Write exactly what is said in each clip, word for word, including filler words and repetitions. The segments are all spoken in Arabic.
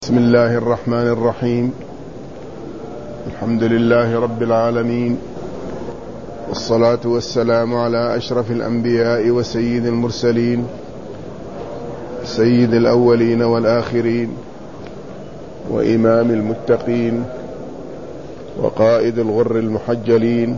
بسم الله الرحمن الرحيم. الحمد لله رب العالمين، والصلاة والسلام على أشرف الأنبياء وسيد المرسلين، سيد الأولين والآخرين، وإمام المتقين، وقائد الغر المحجلين،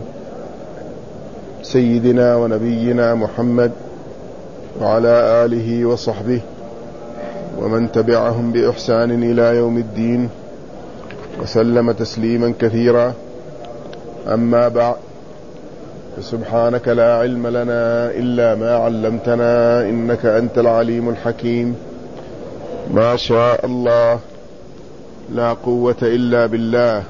سيدنا ونبينا محمد وعلى آله وصحبه ومن تبعهم بإحسان إلى يوم الدين، وسلم تسليما كثيرا. أما بعد، فسبحانك لا علم لنا إلا ما علمتنا إنك أنت العليم الحكيم. ما شاء الله لا قوة إلا بالله.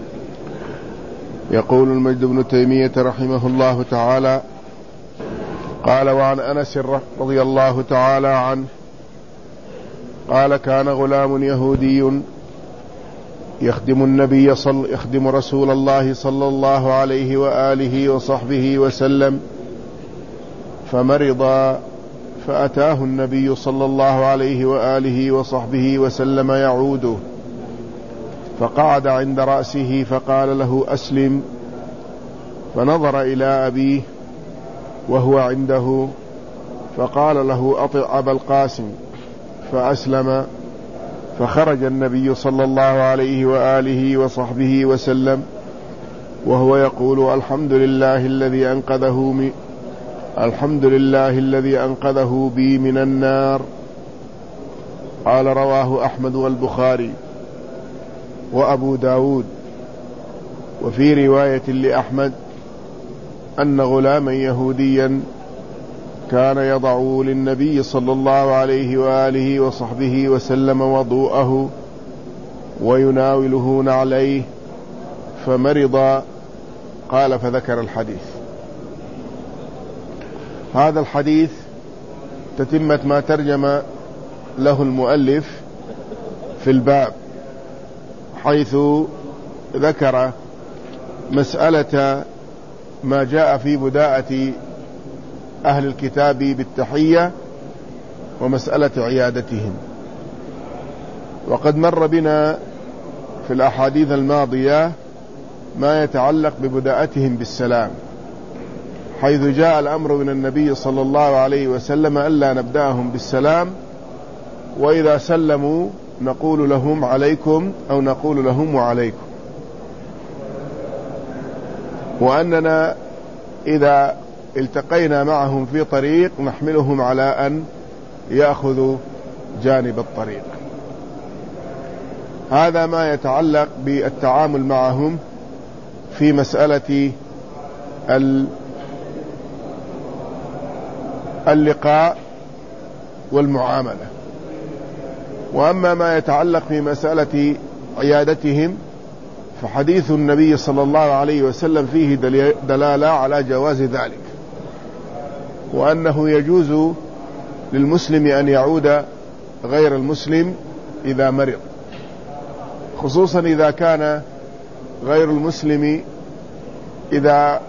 يقول المجد بن تيمية رحمه الله تعالى: قال: وعن أنس رضي الله تعالى عنه قال: كان غلام يهودي يخدم النبي صل يخدم رسول الله صلى الله عليه وآله وصحبه وسلم، فمرض فأتاه النبي صلى الله عليه وآله وصحبه وسلم يعوده، فقعد عند رأسه فقال له: أسلم. فنظر إلى أبيه وهو عنده فقال له: أطع أبا القاسم، فأسلم. فخرج النبي صلى الله عليه وآله وصحبه وسلم وهو يقول: الحمد لله الذي أنقذه من الحمد لله الذي أنقذه بي من النار. قال: رواه أحمد والبخاري وأبو داود. وفي رواية لأحمد أن غلاما يهوديا كان يضع للنبي صلى الله عليه وآله وصحبه وسلم وضوءه ويناوله نعليه، فمرض. قال: فذكر الحديث. هذا الحديث تتمة ما ترجم له المؤلف في الباب، حيث ذكر مسألة ما جاء في بداءة أهل الكتاب بالتحية ومسألة عيادتهم. وقد مر بنا في الأحاديث الماضية ما يتعلق ببداءتهم بالسلام، حيث جاء الأمر من النبي صلى الله عليه وسلم ألا نبدأهم بالسلام، وإذا سلموا نقول لهم عليكم أو نقول لهم وعليكم، وأننا إذا التقينا معهم في طريق نحملهم على أن يأخذوا جانب الطريق. هذا ما يتعلق بالتعامل معهم في مسألة اللقاء والمعاملة. وأما ما يتعلق في مسألة عيادتهم فحديث النبي صلى الله عليه وسلم فيه دلالة على جواز ذلك، وأنه يجوز للمسلم أن يعود غير المسلم إذا مرض، خصوصا إذا كان غير المسلم إذا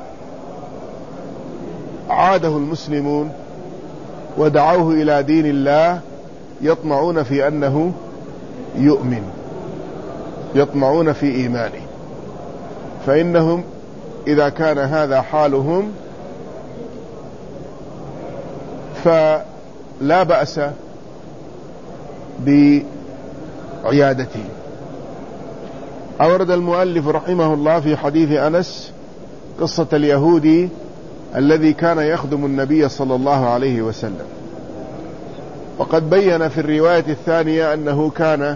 عاده المسلمون ودعوه إلى دين الله يطمعون في أنه يؤمن، يطمعون في إيمانه، فإنهم إذا كان هذا حالهم فلا بأس بعيادته. أورد المؤلف رحمه الله في حديث أنس قصة اليهودي الذي كان يخدم النبي صلى الله عليه وسلم، وقد بين في الرواية الثانية أنه كان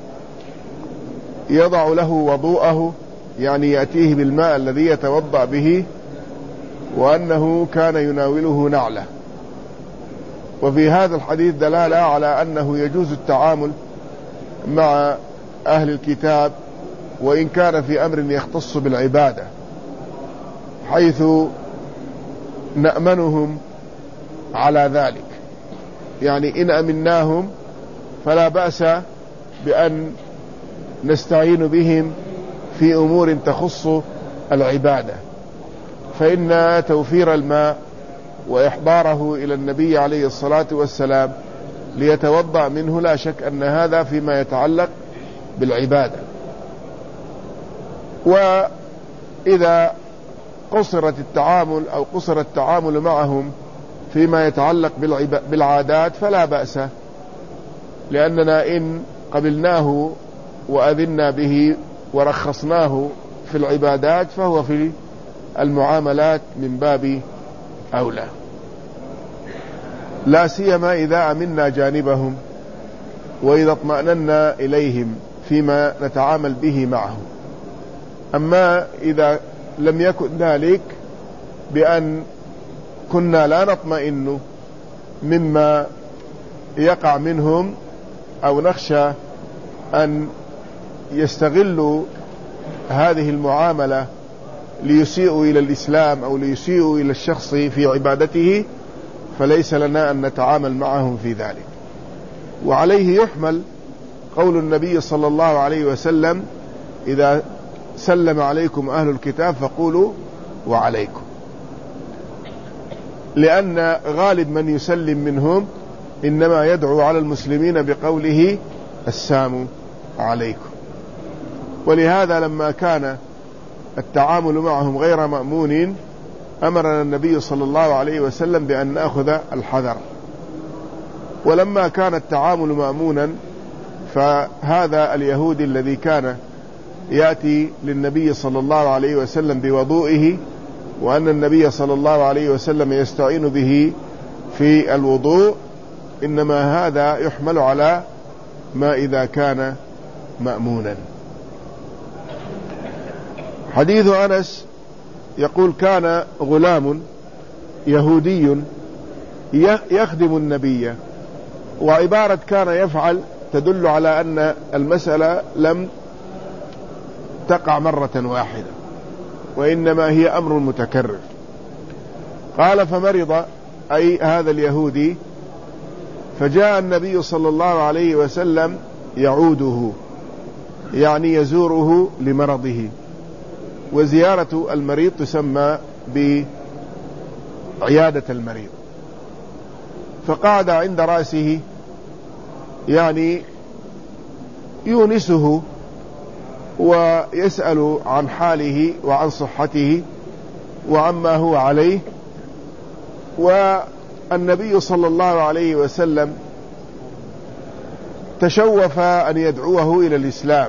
يضع له وضوءه، يعني يأتيه بالماء الذي يتوضأ به، وأنه كان يناوله نعله. وفي هذا الحديث دلالة على أنه يجوز التعامل مع أهل الكتاب وإن كان في أمر يختص بالعبادة، حيث نأمنهم على ذلك، يعني إن أمناهم فلا بأس بأن نستعين بهم في أمور تخص العبادة، فإن توفير الماء وإحضاره إلى النبي عليه الصلاة والسلام ليتوضأ منه لا شك أن هذا فيما يتعلق بالعبادة. وإذا قصرت التعامل أو قصر التعامل معهم فيما يتعلق بالعادات فلا بأس، لأننا إن قبلناه وأذنا به ورخصناه في العبادات فهو في المعاملات من باب أولى، لا سيما إذا أمنا جانبهم وإذا اطمأننا إليهم فيما نتعامل به معهم. أما إذا لم يكن ذلك بأن كنا لا نطمئن مما يقع منهم أو نخشى أن يستغلوا هذه المعاملة ليسيئوا إلى الإسلام أو ليسيئوا إلى الشخص في عبادته، فليس لنا أن نتعامل معهم في ذلك. وعليه يحمل قول النبي صلى الله عليه وسلم: إذا سلم عليكم أهل الكتاب فقولوا وعليكم، لأن غالب من يسلم منهم إنما يدعو على المسلمين بقوله السلام عليكم. ولهذا لما كان التعامل معهم غير مأمون أمرنا النبي صلى الله عليه وسلم بأن نأخذ الحذر، ولما كان التعامل مأمونا فهذا اليهودي الذي كان يأتي للنبي صلى الله عليه وسلم بوضوئه وأن النبي صلى الله عليه وسلم يستعين به في الوضوء، إنما هذا يحمل على ما إذا كان مأمونا. حديث أنس يقول: كان غلام يهودي يخدم النبي، وعبارة كان يفعل تدل على أن المسألة لم تقع مرة واحدة وإنما هي أمر متكرر. قال: فمرض أي هذا اليهودي، فجاء النبي صلى الله عليه وسلم يعوده، يعني يزوره لمرضه، وزيارة المريض تسمى بعيادة المريض. فقعد عند رأسه يعني يونسه ويسأل عن حاله وعن صحته وعما هو عليه. والنبي صلى الله عليه وسلم تشوف أن يدعوه إلى الإسلام،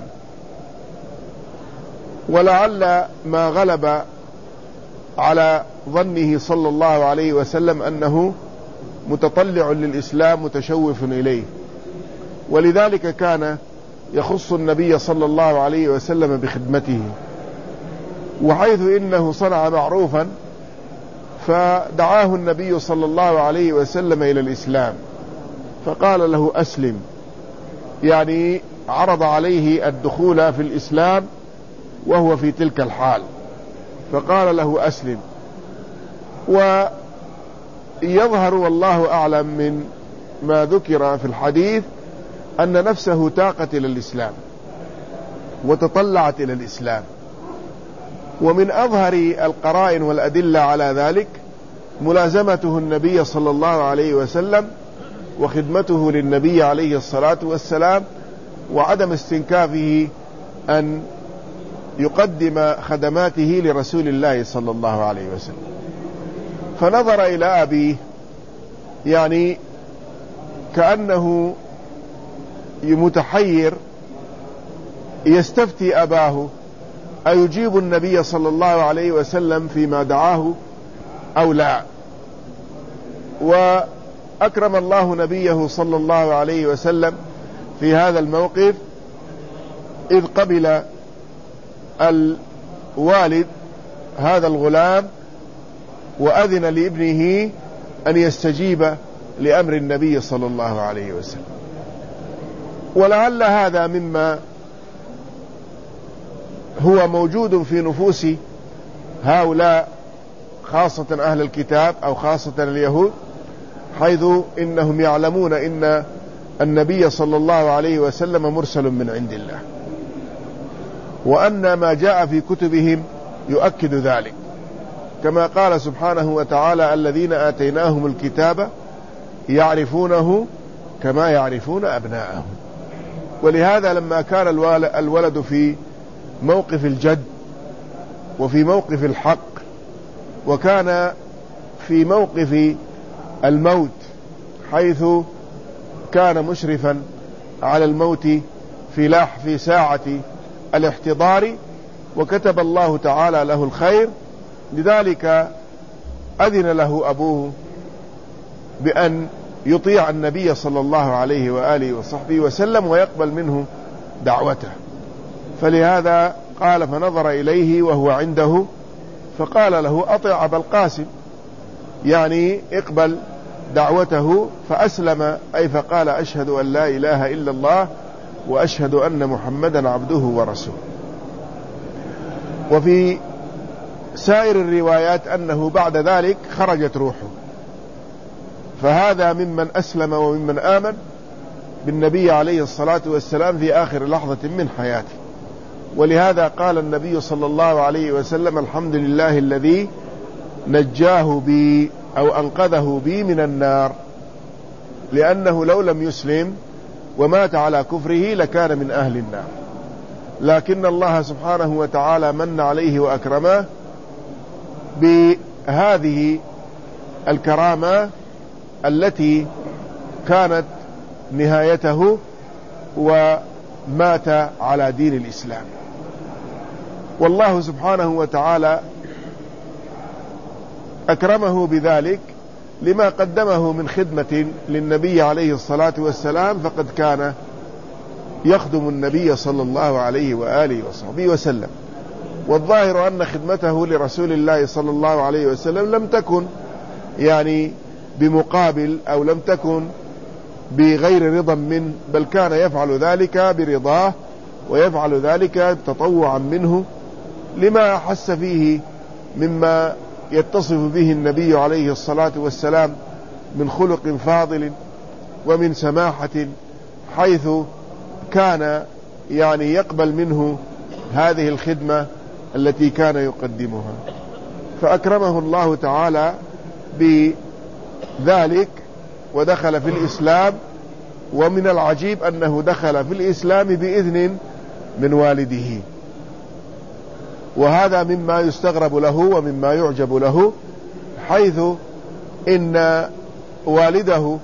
ولعل ما غلب على ظنه صلى الله عليه وسلم أنه متطلع للإسلام متشوف إليه، ولذلك كان يخص النبي صلى الله عليه وسلم بخدمته، وحيث إنه صنع معروفا فدعاه النبي صلى الله عليه وسلم إلى الإسلام، فقال له: أسلم، يعني عرض عليه الدخول في الإسلام وهو في تلك الحال، فقال له: أسلم. ويظهر والله أعلم من ما ذكر في الحديث أن نفسه تاقت إلى الإسلام وتطلعت إلى الإسلام. ومن أظهر القرائن والأدلة على ذلك ملازمته النبي صلى الله عليه وسلم وخدمته للنبي عليه الصلاة والسلام، وعدم استنكافه أن يقدم خدماته لرسول الله صلى الله عليه وسلم. فنظر إلى أبيه، يعني كأنه متحير يستفتي أباه أيجيب النبي صلى الله عليه وسلم فيما دعاه أو لا. وأكرم الله نبيه صلى الله عليه وسلم في هذا الموقف، إذ قبل الوالد هذا الغلام وأذن لابنه أن يستجيب لأمر النبي صلى الله عليه وسلم. ولعل هذا مما هو موجود في نفوس هؤلاء خاصة أهل الكتاب أو خاصة اليهود، حيث إنهم يعلمون إن النبي صلى الله عليه وسلم مرسل من عند الله، وأن ما جاء في كتبهم يؤكد ذلك، كما قال سبحانه وتعالى: الذين آتيناهم الكتاب يعرفونه كما يعرفون أبناءهم. ولهذا لما كان الولد في موقف الجد وفي موقف الحق، وكان في موقف الموت حيث كان مشرفا على الموت في لاح في ساعة الاحتضار، وكتب الله تعالى له الخير، لذلك أذن له أبوه بأن يطيع النبي صلى الله عليه وآله وصحبه وسلم ويقبل منه دعوته. فلهذا قال فنظر إليه وهو عنده فقال له أطع أبا القاسم، يعني اقبل دعوته، فأسلم، أي فقال أشهد أن لا إله إلا الله وأشهد أن محمدا عبده ورسوله. وفي سائر الروايات أنه بعد ذلك خرجت روحه، فهذا ممن أسلم وممن آمن بالنبي عليه الصلاة والسلام في آخر لحظة من حياته. ولهذا قال النبي صلى الله عليه وسلم الحمد لله الذي نجاه بي أو أنقذه بي من النار، لأنه لو لم يسلم ومات على كفره لكان من أهل النار، لكن الله سبحانه وتعالى من عليه وأكرمه بهذه الكرامة التي كانت نهايته ومات على دين الإسلام. والله سبحانه وتعالى أكرمه بذلك لما قدمه من خدمة للنبي عليه الصلاة والسلام، فقد كان يخدم النبي صلى الله عليه وآله وصحبه وسلم. والظاهر أن خدمته لرسول الله صلى الله عليه وسلم لم تكن يعني بمقابل أو لم تكن بغير رضا منه، بل كان يفعل ذلك برضاه ويفعل ذلك تطوعا منه لما أحس فيه مما يتصف به النبي عليه الصلاة والسلام من خلق فاضل ومن سماحة، حيث كان يعني يقبل منه هذه الخدمة التي كان يقدمها، فأكرمه الله تعالى بذلك ودخل في الإسلام. ومن العجيب أنه دخل في الإسلام بإذن من والده، وهذا مما يستغرب له ومما يعجب له، حيث إن والده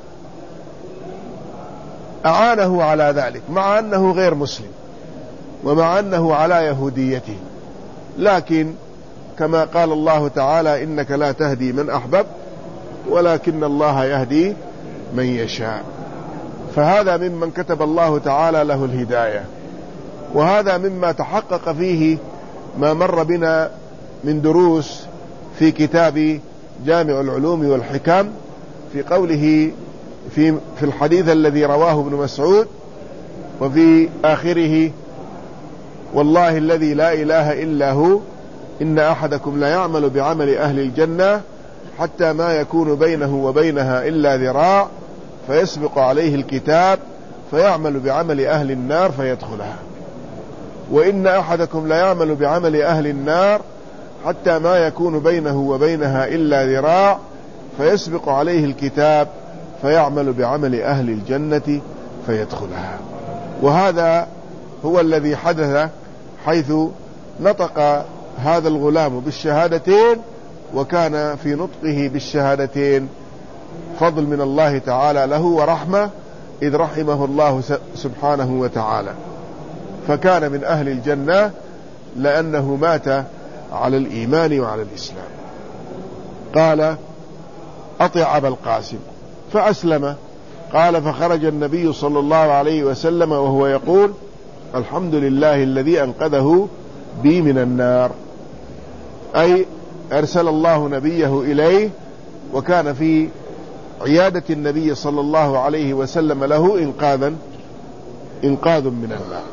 أعانه على ذلك مع أنه غير مسلم ومع أنه على يهوديته، لكن كما قال الله تعالى إنك لا تهدي من أحببت ولكن الله يهدي من يشاء. فهذا ممن كتب الله تعالى له الهداية، وهذا مما تحقق فيه ما مر بنا من دروس في كتاب جامع العلوم والحكم، في قوله في, في الحديث الذي رواه ابن مسعود وفي آخره والله الذي لا إله إلا هو إن أحدكم لا يعمل بعمل أهل الجنة حتى ما يكون بينه وبينها إلا ذراع فيسبق عليه الكتاب فيعمل بعمل أهل النار فيدخلها، وإن أحدكم لا يعمل بعمل أهل النار حتى ما يكون بينه وبينها إلا ذراع فيسبق عليه الكتاب فيعمل بعمل أهل الجنة فيدخلها. وهذا هو الذي حدث، حيث نطق هذا الغلام بالشهادتين، وكان في نطقه بالشهادتين فضل من الله تعالى له ورحمة، إذ رحمه الله سبحانه وتعالى، فكان من أهل الجنة لأنه مات على الإيمان وعلى الإسلام. قال أطع أبا القاسم فأسلم. قال فخرج النبي صلى الله عليه وسلم وهو يقول الحمد لله الذي أنقذه بي من النار، أي أرسل الله نبيه إليه، وكان في عيادة النبي صلى الله عليه وسلم له إنقاذا إنقاذ من النار.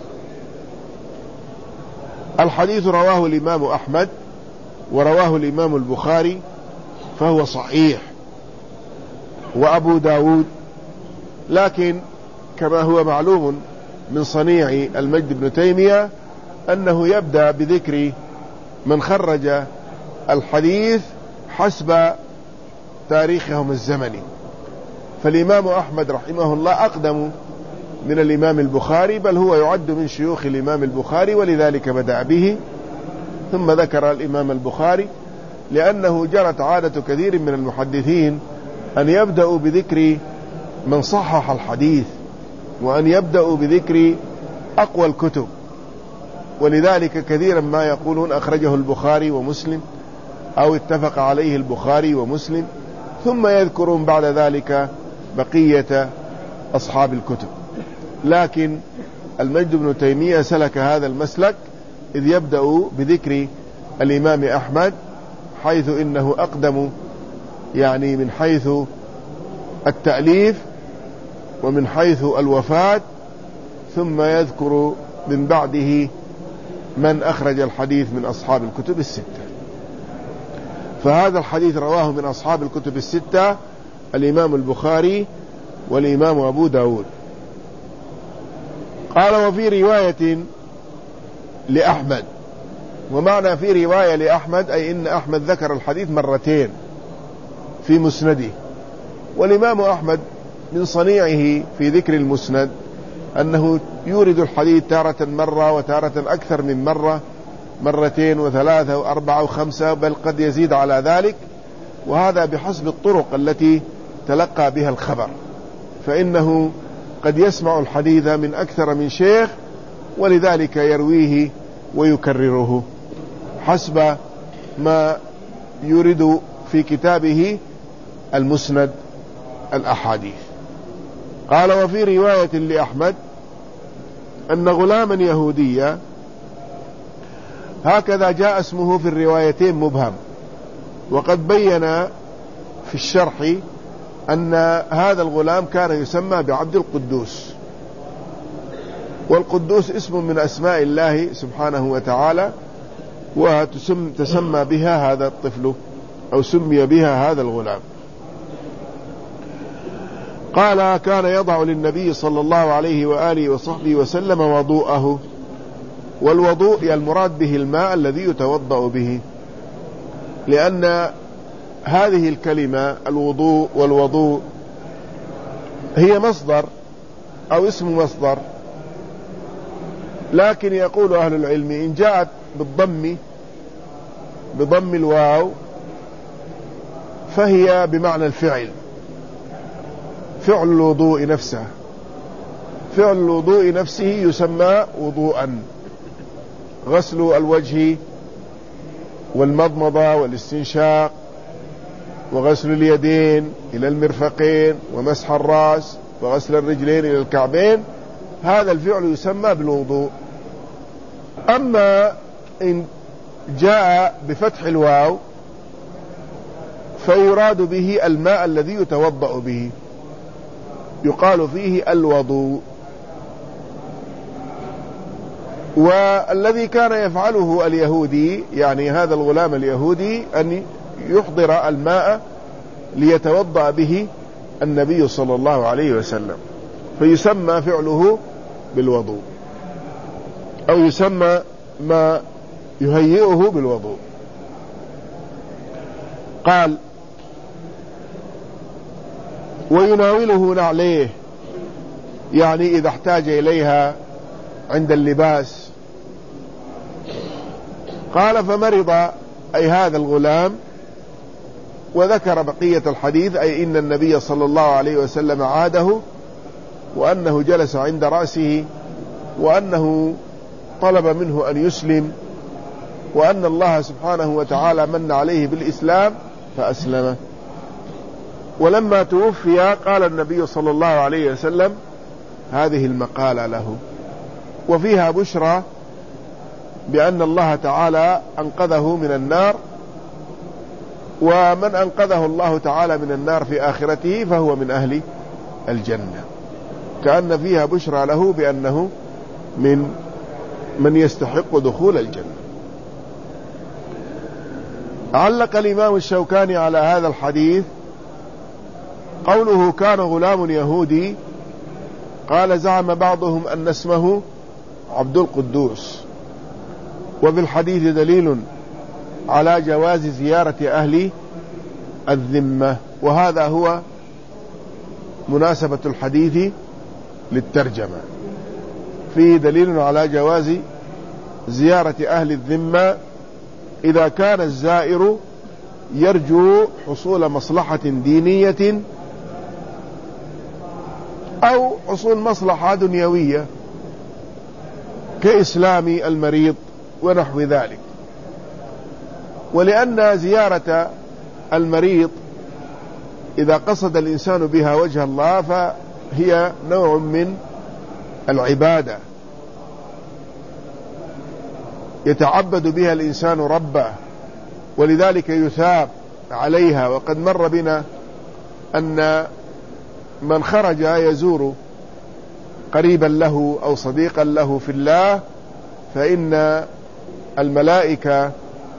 الحديث رواه الإمام أحمد ورواه الإمام البخاري فهو صحيح، وأبو داود، لكن كما هو معلوم من صنيع المجد بن تيمية أنه يبدأ بذكر من خرج الحديث حسب تاريخهم الزمني. فالإمام أحمد رحمه الله أقدم من الإمام البخاري، بل هو يعد من شيوخ الإمام البخاري، ولذلك بدأ به ثم ذكر الإمام البخاري، لأنه جرت عادة كثير من المحدثين أن يبدأوا بذكر من صحح الحديث، وأن يبدأوا بذكر أقوى الكتب، ولذلك كثيرا ما يقولون أخرجه البخاري ومسلم، أو اتفق عليه البخاري ومسلم، ثم يذكرون بعد ذلك بقية أصحاب الكتب. لكن المجد بن تيمية سلك هذا المسلك، إذ يبدأ بذكر الإمام أحمد، حيث إنه أقدم يعني من حيث التأليف ومن حيث الوفاة، ثم يذكر من بعده من أخرج الحديث من أصحاب الكتب الستة. فهذا الحديث رواه من أصحاب الكتب الستة الإمام البخاري والإمام أبو داود. قال وفي رواية لأحمد، ومعنى في رواية لأحمد أي إن أحمد ذكر الحديث مرتين في مسنده. والإمام أحمد من صنيعه في ذكر المسند أنه يورد الحديث تارة مرة وتارة أكثر من مرة، مرتين وثلاثة وأربعة وخمسة، بل قد يزيد على ذلك، وهذا بحسب الطرق التي تلقى بها الخبر، فإنه قد يسمع الحديث من أكثر من شيخ، ولذلك يرويه ويكرره حسب ما يريد في كتابه المسند الأحاديث. قال وفي رواية لأحمد أن غلاما يهوديا، هكذا جاء اسمه في الروايتين مبهم، وقد بين في الشرح أن هذا الغلام كان يسمى بعبد القدوس، والقدوس اسم من أسماء الله سبحانه وتعالى، وتسمى بها هذا الطفل أو سمي بها هذا الغلام. قال كان يضع للنبي صلى الله عليه وآله وصحبه وسلم وضوءه، والوضوء المراد به الماء الذي يتوضأ به، لأن هذه الكلمة الوضوء والوضوء هي مصدر أو اسم مصدر، لكن يقول أهل العلم إن جاءت بالضم بضم الواو فهي بمعنى الفعل، فعل الوضوء نفسه، فعل الوضوء نفسه يسمى وضوءا، غسل الوجه والمضمضة والاستنشاق وغسل اليدين إلى المرفقين ومسح الرأس وغسل الرجلين إلى الكعبين، هذا الفعل يسمى بالوضوء. أما إن جاء بفتح الواو فيراد به الماء الذي يتوضأ به، يقال فيه الوضوء. والذي كان يفعله اليهودي، يعني هذا الغلام اليهودي، أن يحضر الماء ليتوضأ به النبي صلى الله عليه وسلم، فيسمى فعله بالوضوء، أو يسمى ما يهيئه بالوضوء. قال ويناوله نعليه، يعني إذا احتاج إليها عند اللباس. قال فمرض أي هذا الغلام، وذكر بقية الحديث، أي إن النبي صلى الله عليه وسلم عاده، وأنه جلس عند رأسه، وأنه طلب منه أن يسلم، وأن الله سبحانه وتعالى من عليه بالإسلام فأسلم. ولما توفي قال النبي صلى الله عليه وسلم هذه المقالة له، وفيها بشرى بأن الله تعالى أنقذه من النار، ومن أنقذه الله تعالى من النار في آخرته فهو من أهل الجنة، كأن فيها بشرى له بأنه من من يستحق دخول الجنة. علق الإمام الشوكاني على هذا الحديث قوله كان غلام يهودي، قال زعم بعضهم أن اسمه عبد القدوس، وفي الحديث دليل على جواز زيارة أهل الذمة، وهذا هو مناسبة الحديث للترجمة. فيه دليل على جواز زيارة أهل الذمة إذا كان الزائر يرجو حصول مصلحة دينية أو حصول مصلحة دنيوية كإسلام المريض ونحو ذلك. ولأن زيارة المريض إذا قصد الإنسان بها وجه الله فهي نوع من العبادة يتعبد بها الإنسان ربه، ولذلك يثاب عليها. وقد مر بنا أن من خرج يزور قريبا له أو صديقا له في الله فإن الملائكة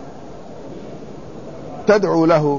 تدعو له،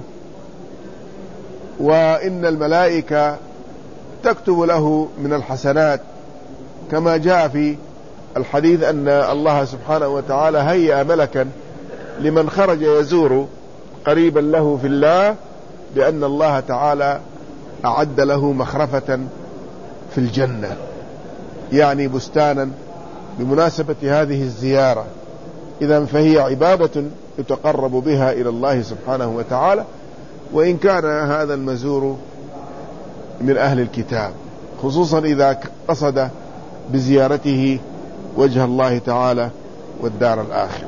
وإن الملائكة تكتب له من الحسنات، كما جاء في الحديث أن الله سبحانه وتعالى هيأ ملكا لمن خرج يزور قريبا له في الله بأن الله تعالى أعد له مخرفة في الجنة، يعني بستانا بمناسبة هذه الزيارة. إذن فهي عبادة يتقرب بها إلى الله سبحانه وتعالى، وإن كان هذا المزور من أهل الكتاب، خصوصا إذا قصد بزيارته وجه الله تعالى والدار الآخرة.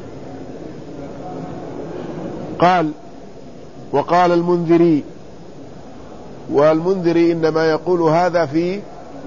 قال: وقال المنذري، والمنذري إنما يقول هذا في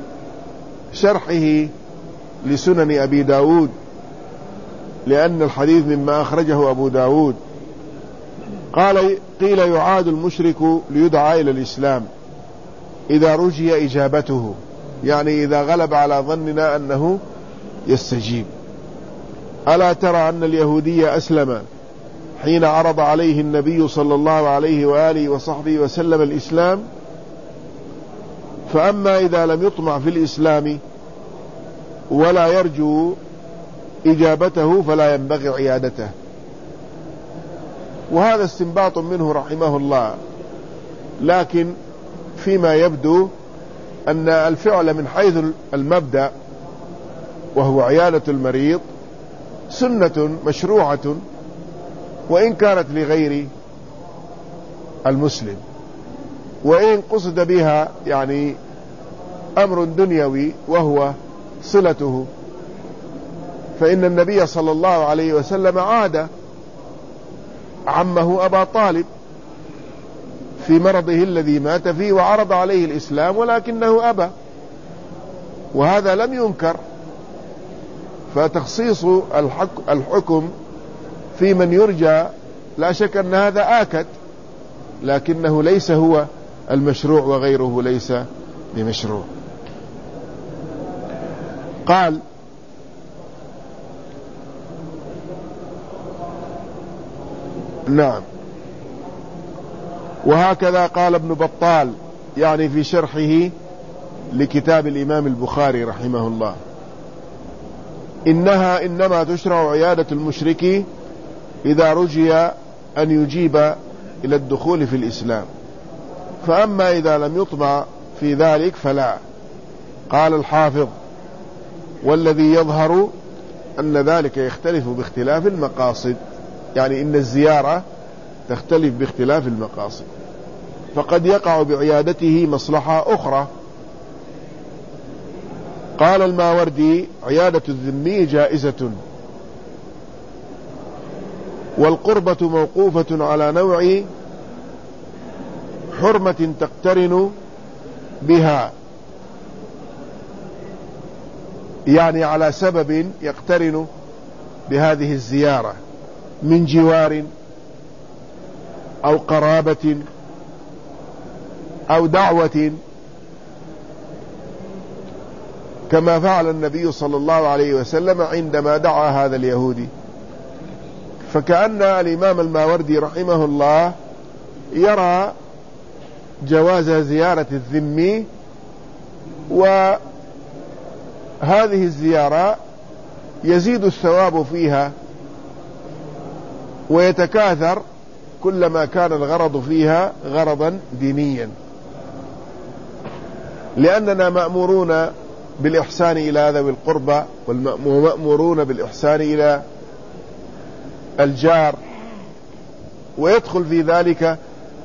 شرحه لسنن أبي داود، لأن الحديث مما أخرجه أبو داود. قال: قيل يعاد المشرك ليدعى إلى الإسلام إذا رجي إجابته، يعني إذا غلب على ظننا أنه يستجيب. ألا ترى أن اليهودي أسلم حين عرض عليه النبي صلى الله عليه وآله وصحبه وسلم الإسلام، فأما إذا لم يطمع في الإسلام ولا يرجو إجابته فلا ينبغي عيادته. وهذا استنباط منه رحمه الله، لكن فيما يبدو أن الفعل من حيث المبدأ وهو عيادة المريض سنة مشروعة، وإن كانت لغير المسلم، وإن قصد بها يعني أمر دنيوي وهو صلته، فإن النبي صلى الله عليه وسلم عاد عمه أبا طالب في مرضه الذي مات فيه وعرض عليه الإسلام ولكنه أبى، وهذا لم ينكر. فتخصيص الحكم في من يرجى لا شك أن هذا آكد، لكنه ليس هو المشروع وغيره ليس بمشروع. قال: نعم. وهكذا قال ابن بطال، يعني في شرحه لكتاب الإمام البخاري رحمه الله: إنها إنما تشرع عيادة المشرك إذا رجي أن يجيب إلى الدخول في الإسلام، فأما إذا لم يطمع في ذلك فلا. قال الحافظ: والذي يظهر أن ذلك يختلف باختلاف المقاصد، يعني إن الزيارة تختلف باختلاف المقاصد، فقد يقع بعيادته مصلحة أخرى. قال الماوردي: عيادة الذمي جائزة، والقربة موقوفة على نوع حرمة تقترن بها، يعني على سبب يقترن بهذه الزيارة من جوار أو قرابة أو دعوة، كما فعل النبي صلى الله عليه وسلم عندما دعا هذا اليهودي. فكأن الإمام الماوردي رحمه الله يرى جواز زيارة الذمي، وهذه الزيارة يزيد الثواب فيها ويتكاثر كلما كان الغرض فيها غرضا دينيا، لأننا مأمورون بالإحسان إلى ذوي القربى ومأمورون بالإحسان إلى الجار، ويدخل في ذلك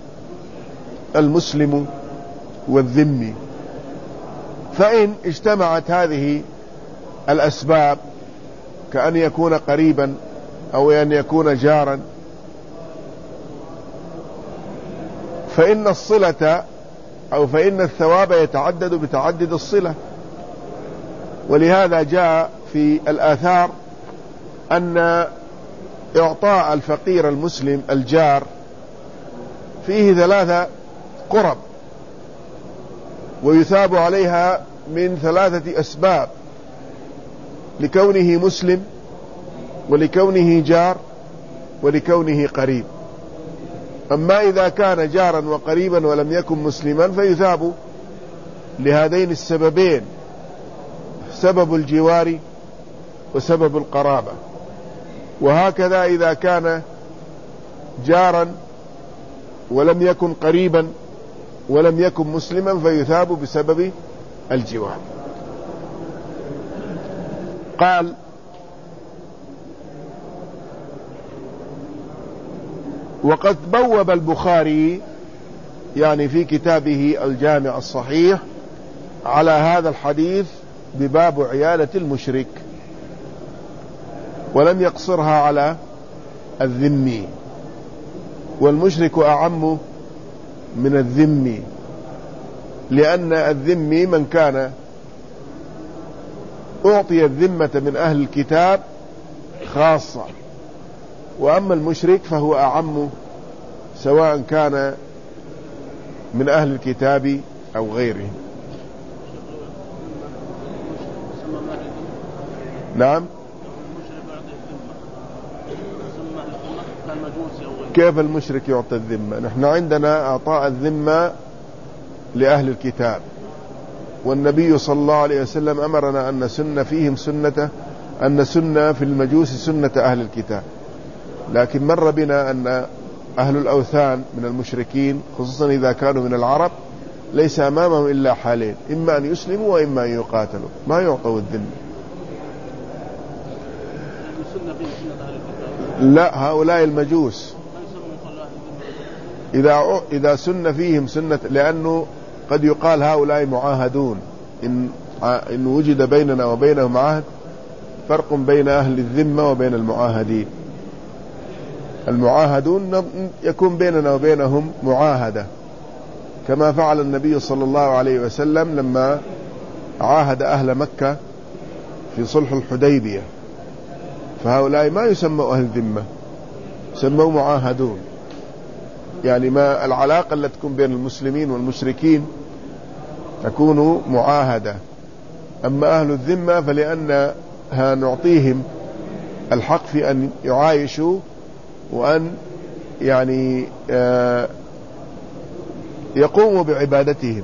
المسلم والذمي. فإن اجتمعت هذه الأسباب كأن يكون قريبا أو أن يكون جارا، فإن الصلة أو فإن الثواب يتعدد بتعدد الصلة. ولهذا جاء في الآثار أن إعطاء الفقير المسلم الجار فيه ثلاثة قرب، ويثاب عليها من ثلاثة أسباب: لكونه مسلم، ولكونه جار، ولكونه قريب. أما إذا كان جارا وقريبا ولم يكن مسلما فيثاب لهذين السببين: سبب الجوار وسبب القرابة. وهكذا إذا كان جارا ولم يكن قريبا ولم يكن مسلما فيثاب بسبب الجوار. قال: وقد بوب البخاري يعني في كتابه الجامع الصحيح على هذا الحديث بباب عيادة المشرك، ولم يقصرها على الذمي، والمشرك أعم من الذمي، لأن الذمي من كان أعطي الذمة من أهل الكتاب خاصة، وأما المشرك فهو أعم سواء كان من أهل الكتاب أو غيره. نعم. كيف المشرك يعطي الذمة؟ نحن عندنا أعطاء الذمة لأهل الكتاب، والنبي صلى الله عليه وسلم أمرنا أن نسن فيهم سنة أن نسن في المجوس سنة أهل الكتاب. لكن مر بنا أن أهل الأوثان من المشركين خصوصا إذا كانوا من العرب ليس أمامهم إلا حالين: إما أن يسلموا وإما أن يقاتلوا، ما يعطوا الذمة. لا، هؤلاء المجوس إذا إذا سن فيهم سنة، لأنه قد يقال هؤلاء معاهدون، إن إن وجد بيننا وبينهم عهد. فرق بين أهل الذمة وبين المعاهدين. المعاهدون يكون بيننا وبينهم معاهدة، كما فعل النبي صلى الله عليه وسلم لما عاهد أهل مكة في صلح الحديبية، فهؤلاء ما يسموا أهل ذمة، يسموا معاهدون. يعني ما العلاقة التي تكون بين المسلمين والمشركين تكون معاهدة. أما أهل الذمة فلأنها نعطيهم الحق في أن يعايشوا وأن يعني يقوموا بعبادتهم،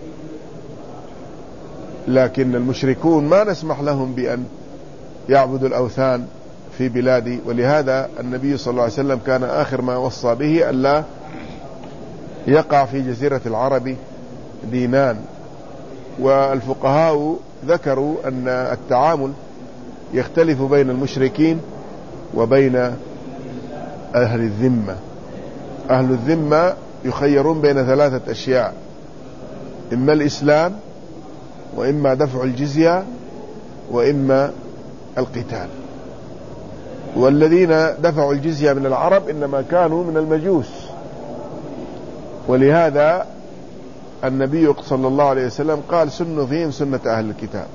لكن المشركون ما نسمح لهم بأن يعبدوا الأوثان في بلادي. ولهذا النبي صلى الله عليه وسلم كان آخر ما وصى به ألا يقع في جزيرة العرب دينان. والفقهاء ذكروا أن التعامل يختلف بين المشركين وبين أهل الذمة. أهل الذمة يخيرون بين ثلاثة أشياء: إما الإسلام، وإما دفع الجزية، وإما القتال. والذين دفعوا الجزية من العرب إنما كانوا من المجوس، ولهذا النبي صلى الله عليه وسلم قال: سنوا فيهم سنة أهل الكتاب.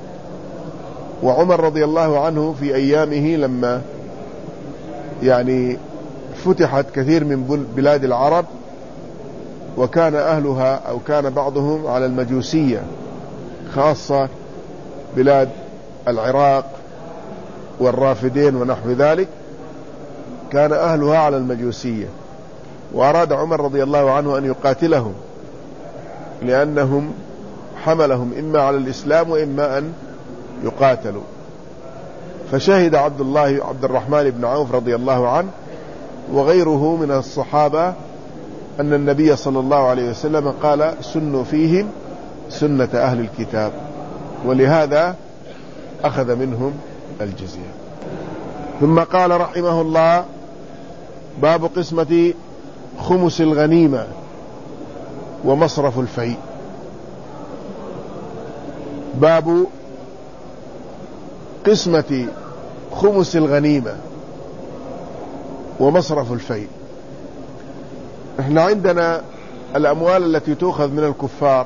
وعمر رضي الله عنه في أيامه لما يعني فتحت كثير من بلاد العرب وكان أهلها أو كان بعضهم على المجوسية، خاصة بلاد العراق والرافدين ونحو ذلك، كان أهلها على المجوسية، وأراد عمر رضي الله عنه أن يقاتلهم لأنهم حملهم إما على الإسلام وإما أن يقاتلوا. فشهد عبد الله عبد الرحمن بن عوف رضي الله عنه وغيره من الصحابة أن النبي صلى الله عليه وسلم قال: سنوا فيهم سنة أهل الكتاب. ولهذا أخذ منهم الجزية. ثم قال رحمه الله: باب قسمة خمس الغنيمة ومصرف الفيء. باب قسمة خمس الغنيمة ومصرف الفيء. احنا عندنا الأموال التي تؤخذ من الكفار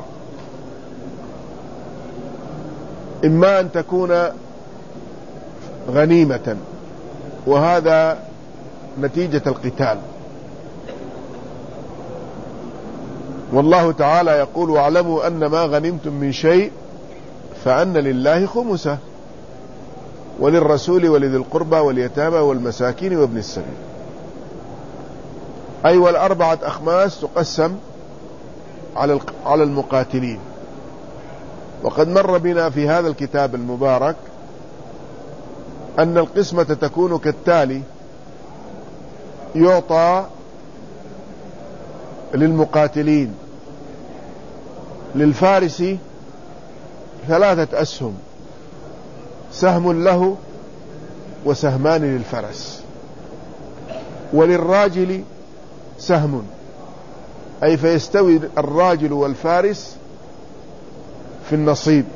إما أن تكون غنيمة، وهذا نتيجة القتال، والله تعالى يقول: واعلموا أن ما غنمتم من شيء فأن لله خمسه وللرسول ولذي القربى واليتامى والمساكين وابن السبيل. أي والأربعة أخماس تقسم على المقاتلين. وقد مر بنا في هذا الكتاب المبارك أن القسمة تكون كالتالي: يعطى للمقاتلين للفارس ثلاثة أسهم، سهم له وسهمان للفرس، وللراجل سهم، أي فيستوي الراجل والفارس في النصيب.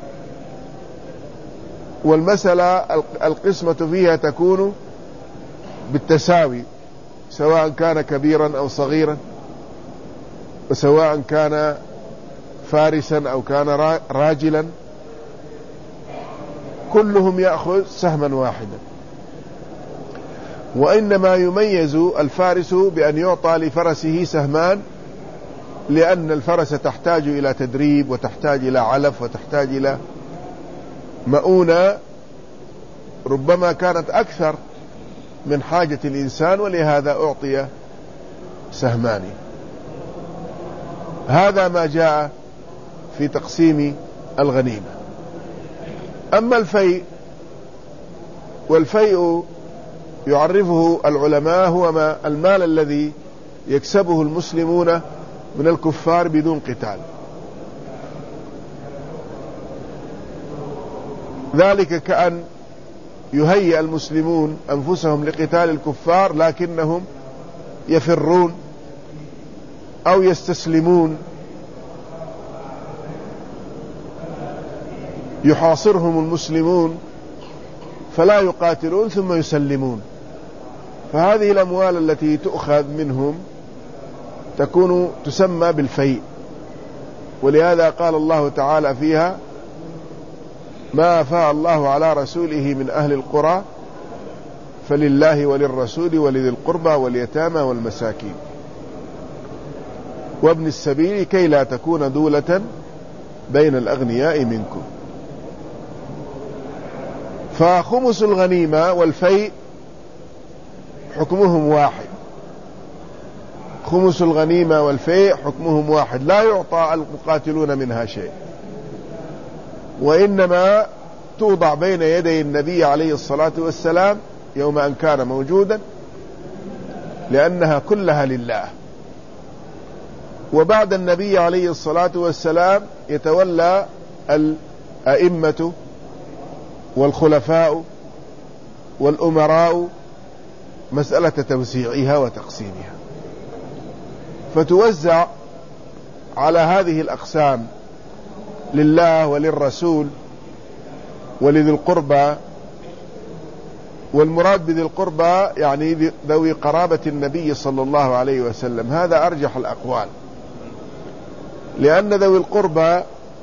والمسألة القسمة فيها تكون بالتساوي، سواء كان كبيرا أو صغيرا، وسواء كان فارسا أو كان راجلا، كلهم يأخذ سهما واحدا. وإنما يميز الفارس بأن يعطى لفرسه سهمان، لأن الفرس تحتاج إلى تدريب، وتحتاج إلى علف، وتحتاج إلى مؤونة ربما كانت أكثر من حاجة الإنسان، ولهذا أعطي سهمان. هذا ما جاء في تقسيم الغنيمة. أما الفيء، والفيء يعرفه العلماء هو ما المال الذي يكسبه المسلمون من الكفار بدون قتال، ذلك كأن يهيئ المسلمون أنفسهم لقتال الكفار، لكنهم يفرون أو يستسلمون، يحاصرهم المسلمون فلا يقاتلون ثم يسلمون. فهذه الأموال التي تؤخذ منهم تكون تسمى بالفيء، ولهذا قال الله تعالى فيها: ما أفاء الله على رسوله من أهل القرى فلله وللرسول ولذي القربى واليتامى والمساكين وابن السبيل كي لا تكون دولة بين الأغنياء منكم. فخمس الغنيمة والفيء حكمهم واحد، خمس الغنيمة والفيء حكمهم واحد، لا يعطى المقاتلون منها شيء، وإنما توضع بين يدي النبي عليه الصلاة والسلام يوم أن كان موجودا، لأنها كلها لله. وبعد النبي عليه الصلاة والسلام يتولى الأئمة والخلفاء والأمراء مسألة توزيعها وتقسيمها، فتوزع على هذه الأقسام: لله وللرسول ولذي القربى. والمراد بذي القربى يعني ذوي قرابة النبي صلى الله عليه وسلم، هذا أرجح الأقوال، لأن ذوي القربى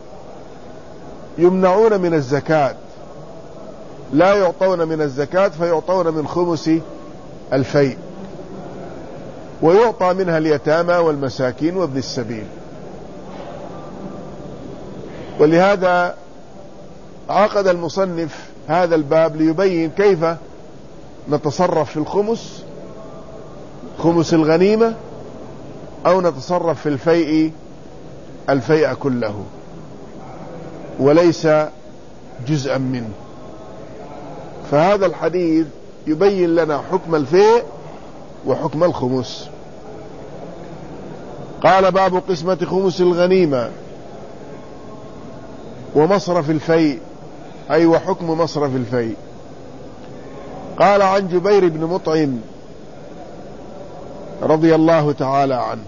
يمنعون من الزكاة، لا يعطون من الزكاة، فيعطون من خمس الفيء، ويعطى منها اليتامى والمساكين وابن السبيل. ولهذا عقد المصنف هذا الباب ليبين كيف نتصرف في الخمس، خمس الغنيمة، أو نتصرف في الفيء، الفيء كله وليس جزءا منه. فهذا الحديث يبين لنا حكم الفيء وحكم الخمس. قال: باب قسمة خمس الغنيمة ومصرف الفيء. أي وحكم مصرف الفيء. قال عن جبير بن مطعم رضي الله تعالى عنه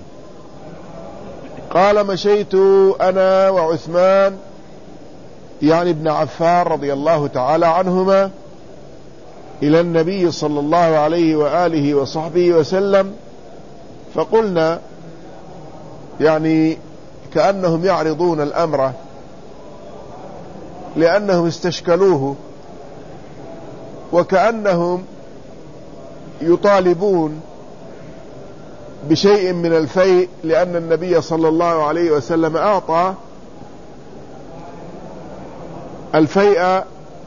قال مشيت أنا وعثمان يعني ابن عفان رضي الله تعالى عنهما إلى النبي صلى الله عليه وآله وصحبه وسلم، فقلنا يعني كأنهم يعرضون الأمر لأنهم استشكلوه، وكأنهم يطالبون بشيء من الفيء، لأن النبي صلى الله عليه وسلم أعطى الفيء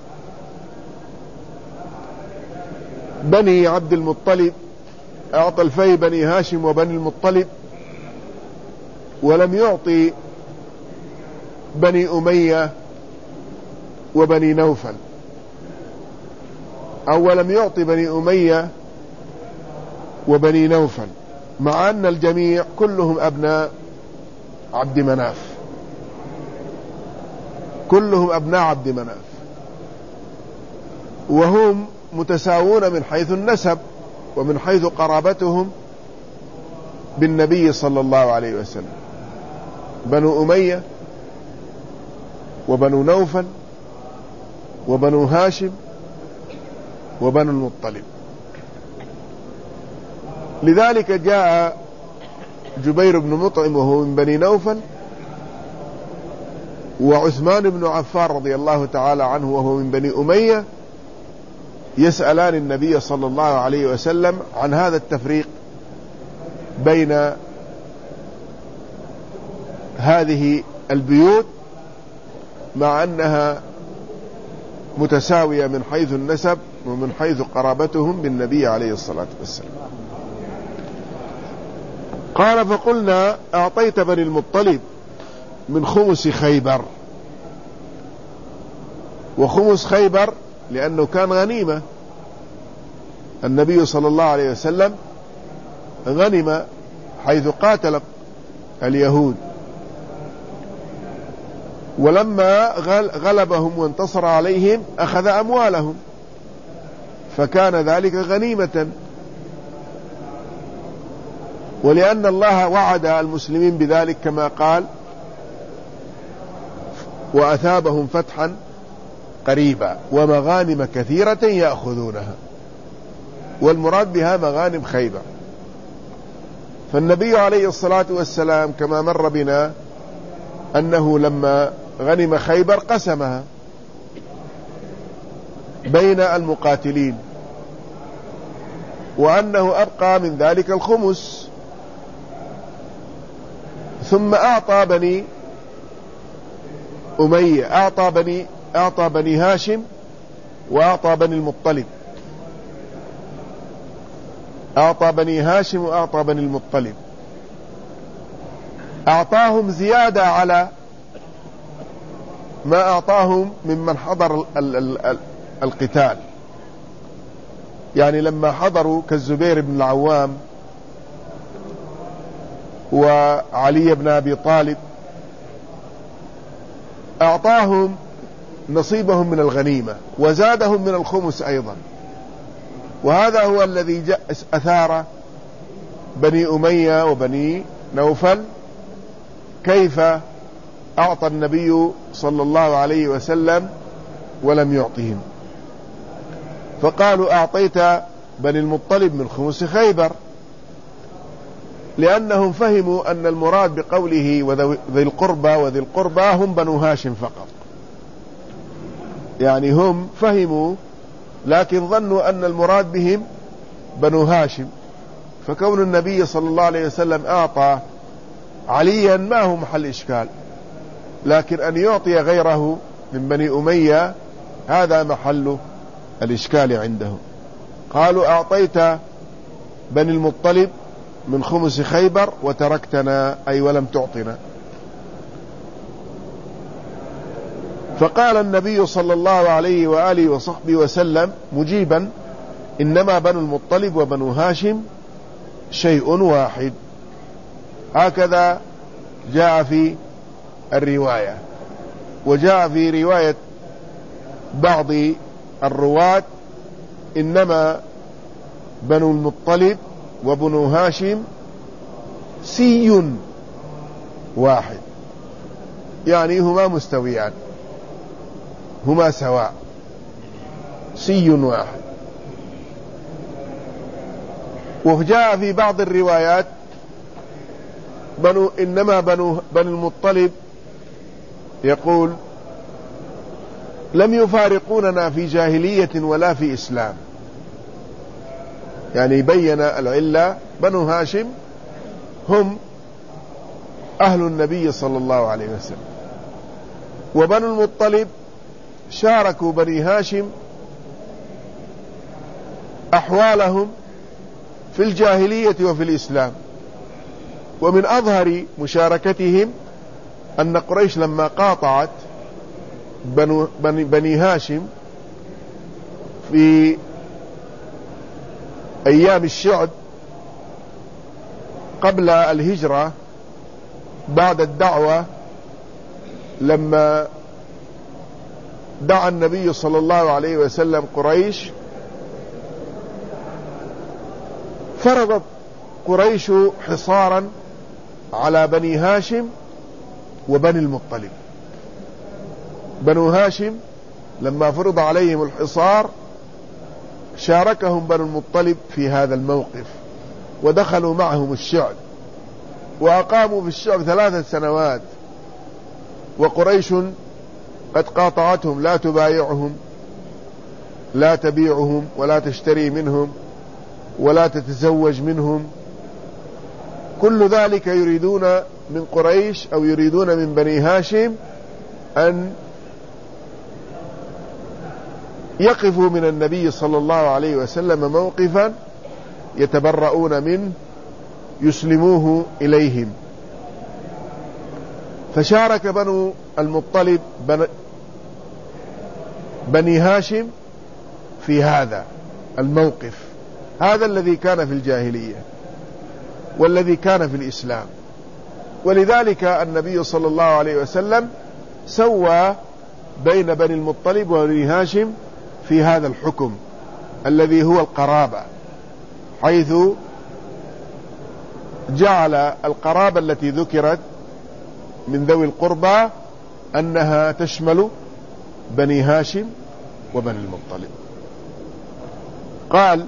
بني عبد المطلب، أعطى الفيء بني هاشم وبني المطلب، ولم يعطي بني أمية وبني نوفل، أو لم يعطي بني أمية وبني نوفل، مع أن الجميع كلهم أبناء عبد مناف، كلهم أبناء عبد مناف، وهم متساوون من حيث النسب ومن حيث قرابتهم بالنبي صلى الله عليه وسلم، بنو أمية وبنو نوفل وبنو هاشم وبنو المطلب. لذلك جاء جبير بن مطعم وهو من بني نوفل، وعثمان بن عفان رضي الله تعالى عنه وهو من بني أمية، يسألان النبي صلى الله عليه وسلم عن هذا التفريق بين هذه البيوت، مع أنها متساوية من حيث النسب ومن حيث قرابتهم بالنبي عليه الصلاة والسلام. قال فقلنا أعطيت بني المطلب من خمس خيبر، وخمس خيبر لأنه كان غنيمة، النبي صلى الله عليه وسلم غنم حيث قاتل اليهود، ولما غلبهم وانتصر عليهم أخذ أموالهم، فكان ذلك غنيمة. ولأن الله وعد المسلمين بذلك كما قال وأثابهم فتحا قريبا ومغانم كثيرة يأخذونها، والمراد بها مغانم خيبر. فالنبي عليه الصلاة والسلام كما مر بنا أنه لما غنم خيبر قسمها بين المقاتلين، وأنه أبقى من ذلك الخمس، ثم أعطى بني أمية، أعطى بني أعطى بني هاشم وأعطى بني المطلب، أعطى بني هاشم وأعطى بني المطلب، أعطاهم زيادة على ما أعطاهم ممن حضر ال ال ال القتال. يعني لما حضروا كالزبير بن العوام وعلي بن أبي طالب أعطاهم نصيبهم من الغنيمة وزادهم من الخمس أيضا، وهذا هو الذي أثار بني أمية وبني نوفل، كيف أعطى النبي صلى الله عليه وسلم ولم يعطهم، فقالوا أعطيت بني المطلب من خمس خيبر، لأنهم فهموا أن المراد بقوله وذي القربى وذي القربى هم بنو هاشم فقط، يعني هم فهموا لكن ظنوا أن المراد بهم بنو هاشم، فكون النبي صلى الله عليه وسلم أعطى عليا ما هو محل إشكال، لكن أن يعطي غيره من بني أمية هذا محل الإشكال عندهم. قالوا أعطيت بني المطلب من خمس خيبر وتركتنا، أي ولم تعطنا. فقال النبي صلى الله عليه وآله وصحبه وسلم مجيبا إنما بنو المطلب وبنو هاشم شيء واحد. هكذا جاء في الرواية. وجاء في رواية بعض الرواة إنما بنو المطلب وبنو هاشم سي واحد، يعني هما مستويان، هما سواء، سي واحد. وجاء في بعض الروايات بنو إنما بنو بنو المطلب يقول لم يفارقوننا في جاهلية ولا في إسلام، يعني بين العلة. بنو هاشم هم أهل النبي صلى الله عليه وسلم، وبنو المطلب شاركوا بني هاشم أحوالهم في الجاهلية وفي الإسلام. ومن أظهر مشاركتهم أن قريش لما قاطعت بنو بني, بني هاشم في أيام الشعب قبل الهجرة بعد الدعوة، لما دعا النبي صلى الله عليه وسلم قريش، فرضت قريش حصارا على بني هاشم وبني المطلب. بنو هاشم لما فرض عليهم الحصار شاركهم بنو المطلب في هذا الموقف، ودخلوا معهم الشعب وأقاموا في الشعب ثلاثة سنوات، وقريش قد قاطعتهم، لا تبايعهم، لا تبيعهم، ولا تشتري منهم، ولا تتزوج منهم. كل ذلك يريدون من قريش أو يريدون من بني هاشم أن يقفوا من النبي صلى الله عليه وسلم موقفا يتبرؤون منه، يسلموه إليهم. فشارك بنو المطلب بني هاشم في هذا الموقف، هذا الذي كان في الجاهلية والذي كان في الإسلام. ولذلك النبي صلى الله عليه وسلم سوى بين بني المطلب وبني هاشم في هذا الحكم الذي هو القرابة، حيث جعل القرابة التي ذكرت من ذوي القربى أنها تشمل بني هاشم وبني المطلب. قال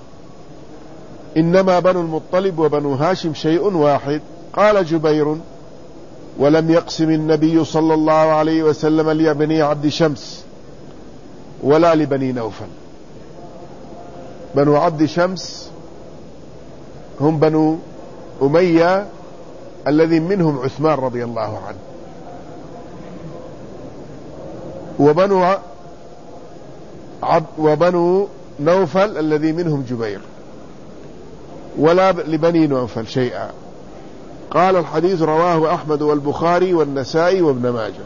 إنما بنو المطلب وبنو هاشم شيء واحد. قال جبير ولم يقسم النبي صلى الله عليه وسلم لبني عبد شمس ولا لبني نوفل. بنو عبد شمس هم بنو أمية الذي منهم عثمان رضي الله عنه، وبنو عبد وبنو نوفل الذي منهم جبير، ولا لبني نوفل شيئا. قال الحديث رواه أحمد والبخاري والنسائي وابن ماجه.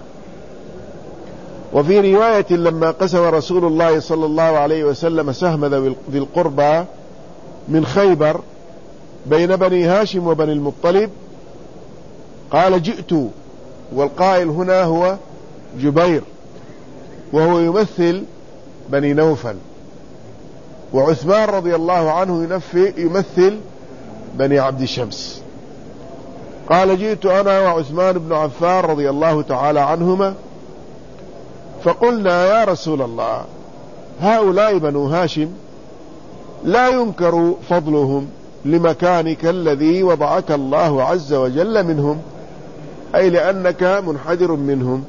وفي رواية لما قسم رسول الله صلى الله عليه وسلم سهم ذي القربى من خيبر بين بني هاشم وبني المطلب قال جئت، والقائل هنا هو جبير وهو يمثل بني نوفل، وعثمان رضي الله عنه يمثل بني عبد شمس. قال جئت أنا وعثمان بن عفان رضي الله تعالى عنهما فقلنا يا رسول الله هؤلاء بنو هاشم لا ينكر فضلهم لمكانك الذي وضعك الله عز وجل منهم، أي لأنك منحدر منهم.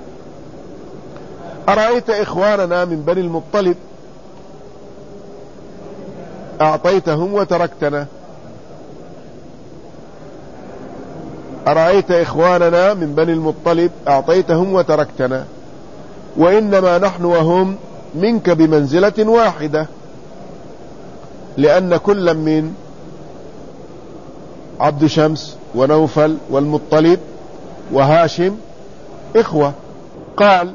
أرأيت إخواننا من بني المطلب أعطيتهم وتركتنا، أرأيت إخواننا من بني المطلب أعطيتهم وتركتنا، وإنما نحن وهم منك بمنزلة واحدة، لأن كل من عبد شمس ونوفل والمطلب وهاشم إخوة. قال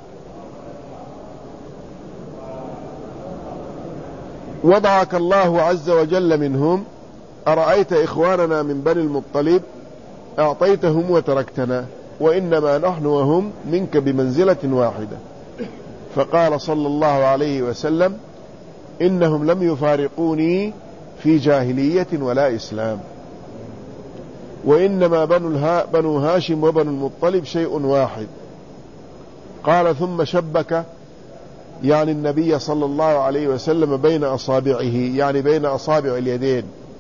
وضعك الله عز وجل منهم، أرأيت إخواننا من بني المطلب أعطيتهم وتركتنا، وإنما نحن وهم منك بمنزلة واحدة. فقال صلى الله عليه وسلم: إنهم لم يفارقوني في جاهلية ولا إسلام، وإنما بنو هاشم وبنو المطلب شيء واحد. قال: ثم شبك، يعني النبي صلى الله عليه وسلم، بين أصابعه، يعني بين أصابع اليدين،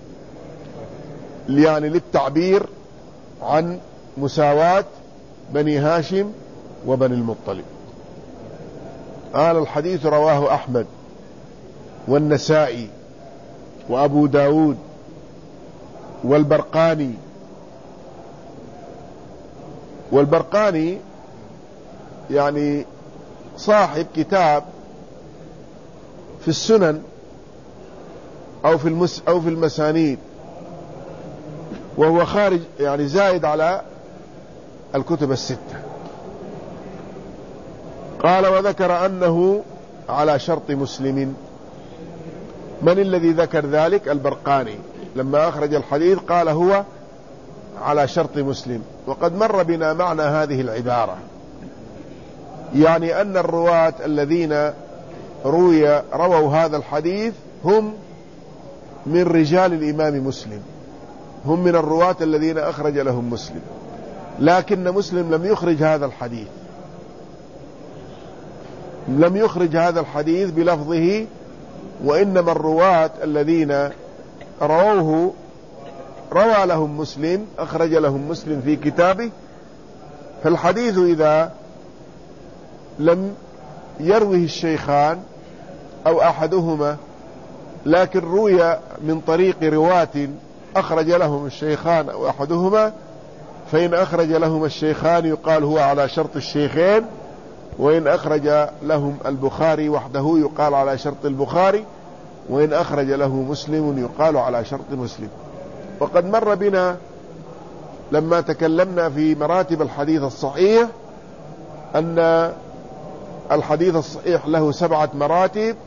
يعني للتعبير عن مساواة بني هاشم وبني المطلب. قال: الحديث رواه أحمد والنسائي وأبو داود والبرقاني. والبرقاني يعني صاحب كتاب في السنن أو في المس أو في المسانيد، وهو خارج يعني زائد على الكتب الستة. قال: وذكر أنه على شرط مسلم. من الذي ذكر ذلك؟ البرقاني، لما أخرج الحديث قال هو على شرط مسلم. وقد مر بنا معنى هذه العبارة، يعني أن الرواة الذين روي رووا هذا الحديث هم من رجال الإمام مسلم، هم من الرواة الذين أخرج لهم مسلم، لكن مسلم لم يخرج هذا الحديث، لم يخرج هذا الحديث بلفظه، وإنما الرواة الذين رووه روى لهم مسلم، أخرج لهم مسلم في كتابه. فالحديث إذا لم يروه الشيخان أو أحدهما، لكن روي من طريق رواة أخرج لهم الشيخان أو أحدهما، فإن أخرج لهم الشيخان يقال هو على شرط الشيخين، وإن أخرج لهم البخاري وحده يقال على شرط البخاري، وإن أخرج له مسلم يقال على شرط مسلم. وقد مر بنا لما تكلمنا في مراتب الحديث الصحيح أن الحديث الصحيح له سبعة مراتب.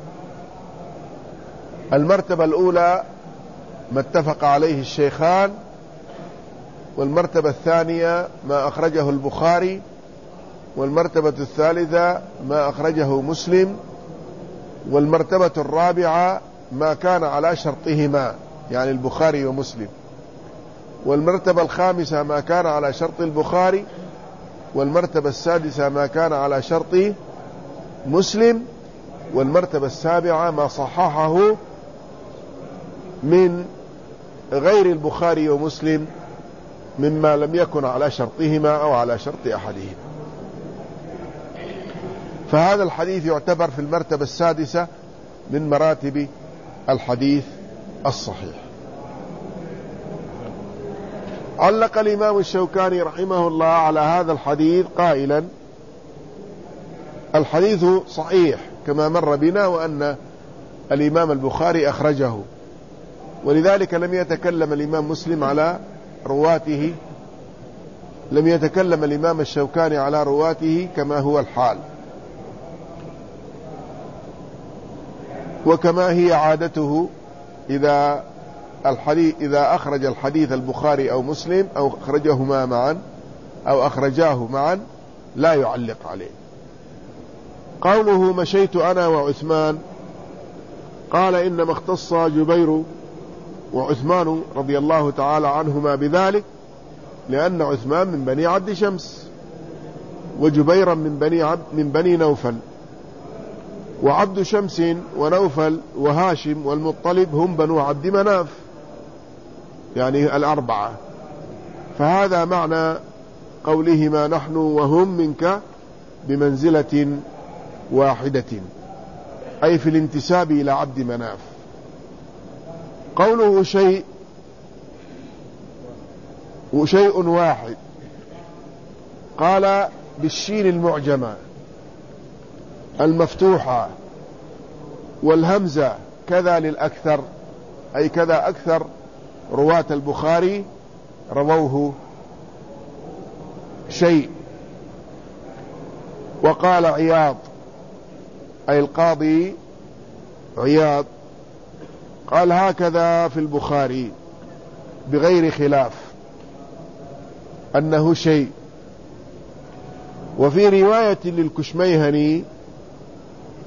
المرتبة الأولى ما اتفق عليه الشيخان، والمرتبة الثانية ما أخرجه البخاري، والمرتبة الثالثة ما أخرجه مسلم، والمرتبة الرابعة ما كان على شرطهما، يعني البخاري ومسلم، والمرتبة الخامسة ما كان على شرط البخاري، والمرتبة السادسة ما كان على شرط مسلم، والمرتبة السابعة ما صححه من غير البخاري ومسلم مما لم يكن على شرطهما أو على شرط أحدهما. فهذا الحديث يعتبر في المرتبة السادسة من مراتب الحديث الصحيح. علق الإمام الشوكاني رحمه الله على هذا الحديث قائلا: الحديث صحيح كما مر بنا، وأن الإمام البخاري أخرجه، ولذلك لم يتكلم الإمام مسلم على رواته، لم يتكلم الإمام الشوكاني على رواته كما هو الحال، وكما هي عادته إذا الحديث إذا أخرج الحديث البخاري أو مسلم أو أخرجهما معا أو أخرجاه معا لا يعلق عليه. قوله: مشيت أنا وعثمان، قال: إنما اختص جبير وعثمان رضي الله تعالى عنهما بذلك، لأن عثمان من بني عبد شمس، وجبيرا من بني عبد من بني نوفل، وعبد شمس ونوفل وهاشم والمطلب هم بنو عبد مناف، يعني الأربعة. فهذا معنى قولهما: نحن وهم منك بمنزلة واحدة، أي في الانتساب إلى عبد مناف. قوله شيء وشيء واحد، قال بالشين المعجمة المفتوحة والهمزة كذا للأكثر، أي كذا أكثر رواة البخاري رووه شيء. وقال عياض، أي القاضي عياض، قال: هكذا في البخاري بغير خلاف أنه شيء. وفي رواية للكشميهني